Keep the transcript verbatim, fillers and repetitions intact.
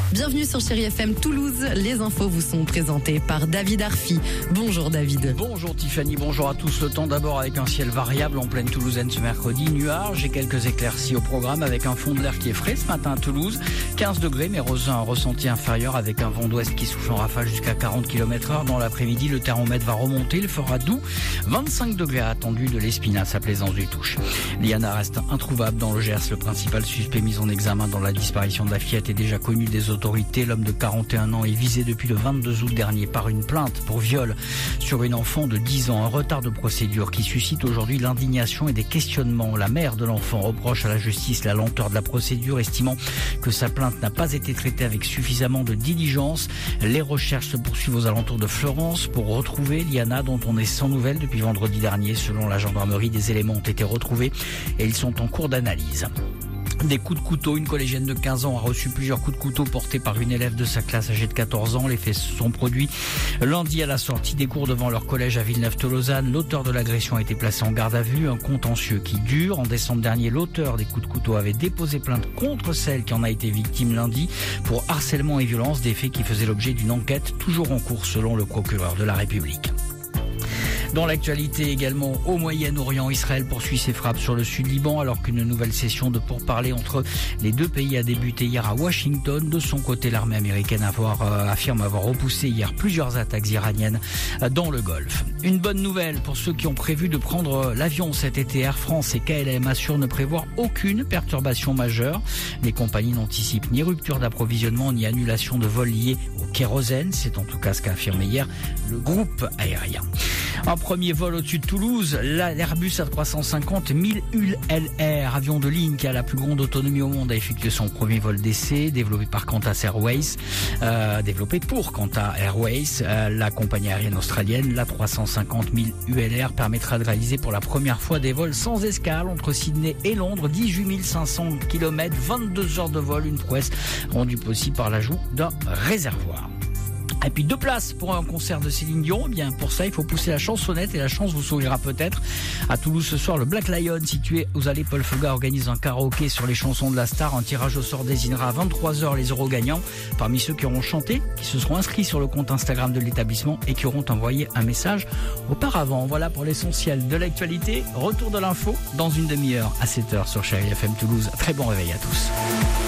Bienvenue sur Chérie F M Toulouse. Les infos vous sont présentées par David Arfi. Bonjour David. Bonjour Tiffany, bonjour à tous. Le temps d'abord avec un ciel variable en pleine Toulousaine ce mercredi. Nuages et quelques éclaircies au programme avec un fond de l'air qui est frais ce matin à Toulouse. quinze degrés mais un ressenti inférieur avec un vent d'ouest qui souffle en rafale jusqu'à quarante kilomètres heure. Dans l'après-midi, le thermomètre va remonter, il fera doux. vingt-cinq degrés attendus de l'Espinasse à Plaisance du Touche. Liana reste introuvable dans le Gers. Le principal suspect mis en examen dans la disparition de la fillette est déjà connu des autorités. L'homme de quarante et un ans est visé depuis le vingt-deux août dernier par une plainte pour viol sur une enfant de dix ans. Un retard de procédure qui suscite aujourd'hui l'indignation et des questionnements. La mère de l'enfant reproche à la justice la lenteur de la procédure, estimant que sa plainte n'a pas été traitée avec suffisamment de diligence. Les recherches se poursuivent aux alentours de Florence pour retrouver Liana, dont on est sans nouvelles depuis vendredi dernier. Selon la gendarmerie, des éléments ont été retrouvés et ils sont en cours d'analyse. Des coups de couteau, une collégienne de quinze ans a reçu plusieurs coups de couteau portés par une élève de sa classe âgée de quatorze ans. Les faits se sont produits lundi à la sortie des cours devant leur collège à Villeneuve-Tolosane. L'auteur de l'agression a été placé en garde à vue, un contentieux qui dure. En décembre dernier, l'auteur des coups de couteau avait déposé plainte contre celle qui en a été victime lundi pour harcèlement et violence, des faits qui faisaient l'objet d'une enquête toujours en cours selon le procureur de la République. Dans l'actualité également, au Moyen-Orient, Israël poursuit ses frappes sur le sud-Liban alors qu'une nouvelle session de pourparlers entre les deux pays a débuté hier à Washington. De son côté, l'armée américaine avoir, euh, affirme avoir repoussé hier plusieurs attaques iraniennes dans le Golfe. Une bonne nouvelle pour ceux qui ont prévu de prendre l'avion cet été. Air France et K L M assurent ne prévoir aucune perturbation majeure. Les compagnies n'anticipent ni rupture d'approvisionnement ni annulation de vols liés au kérosène. C'est en tout cas ce qu'a affirmé hier le groupe aérien. Un premier vol au-dessus de Toulouse, l'Airbus A trois cent cinquante mille U L R, avion de ligne qui a la plus grande autonomie au monde, a effectué son premier vol d'essai, développé par Qantas Airways, euh, développé pour Qantas Airways, euh, la compagnie aérienne australienne. L'A trois cent cinquante mille U L R permettra de réaliser pour la première fois des vols sans escale entre Sydney et Londres, dix-huit mille cinq cents kilomètres, vingt-deux heures de vol, une prouesse rendue possible par l'ajout d'un réservoir. Et puis deux places pour un concert de Céline Dion. Eh bien pour ça, il faut pousser la chansonnette et la chance vous sourira peut-être. À Toulouse ce soir, le Black Lion, situé aux Allées Paul Fouga, organise un karaoké sur les chansons de la star. Un tirage au sort désignera à vingt-trois heures les euros gagnants parmi ceux qui auront chanté, qui se seront inscrits sur le compte Instagram de l'établissement et qui auront envoyé un message auparavant. Voilà pour l'essentiel de l'actualité. Retour de l'info dans une demi-heure à sept heures sur Chérie F M Toulouse. Très bon réveil à tous.